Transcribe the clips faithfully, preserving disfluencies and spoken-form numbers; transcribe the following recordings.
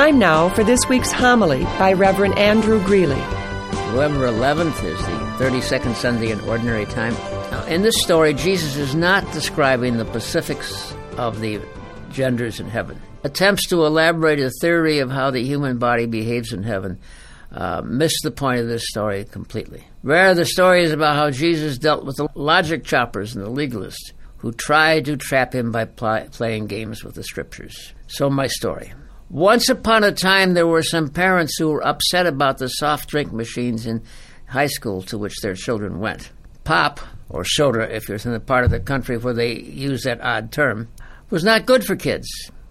Time now for this week's homily by Reverend Andrew Greeley. November eleventh is the thirty-second Sunday in Ordinary Time. Now, in this story, Jesus is not describing the specifics of the genders in heaven. Attempts to elaborate a theory of how the human body behaves in heaven uh, miss the point of this story completely. Rather, the story is about how Jesus dealt with the logic choppers and the legalists who tried to trap him by pl- playing games with the scriptures. So my story. Once upon a time, there were some parents who were upset about the soft drink machines in high school to which their children went. Pop, or soda if you're in the part of the country where they use that odd term, was not good for kids.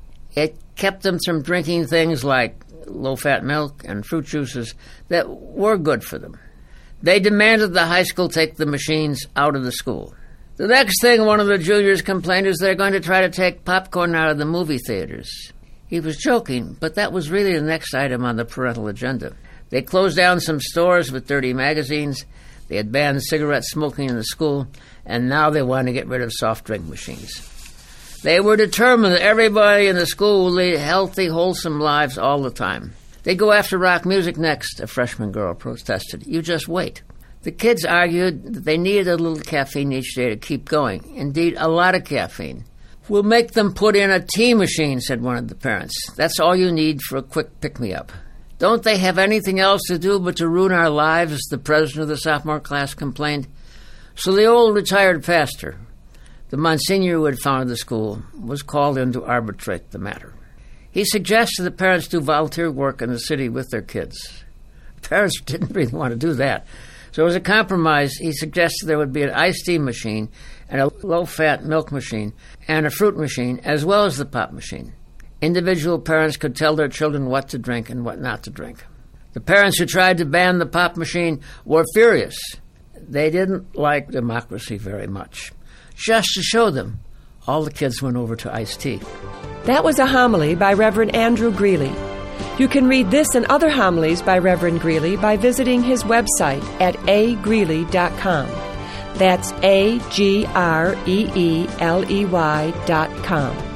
It kept them from drinking things like low-fat milk and fruit juices that were good for them. They demanded the high school take the machines out of the school. The next thing one of the juniors complained is they're going to try to take popcorn out of the movie theaters. He was joking, but that was really the next item on the parental agenda. They closed down some stores with dirty magazines, they had banned cigarette smoking in the school, and now they wanted to get rid of soft drink machines. They were determined that everybody in the school would lead healthy, wholesome lives all the time. They'd go after rock music next, a freshman girl protested. You just wait. The kids argued that they needed a little caffeine each day to keep going. Indeed, a lot of caffeine. We'll make them put in a tea machine, said one of the parents. That's all you need for a quick pick-me-up. Don't they have anything else to do but to ruin our lives, the president of the sophomore class complained. So the old retired pastor, the Monsignor who had founded the school, was called in to arbitrate the matter. He suggested that parents do volunteer work in the city with their kids. Parents didn't really want to do that. So as a compromise, he suggested there would be an iced tea machine and a low-fat milk machine and a fruit machine, as well as the pop machine. Individual parents could tell their children what to drink and what not to drink. The parents who tried to ban the pop machine were furious. They didn't like democracy very much. Just to show them, all the kids went over to iced tea. That was a homily by Reverend Andrew Greeley. You can read this and other homilies by Reverend Greeley by visiting his website at a greeley dot com. That's A G R E E L E Y dot com.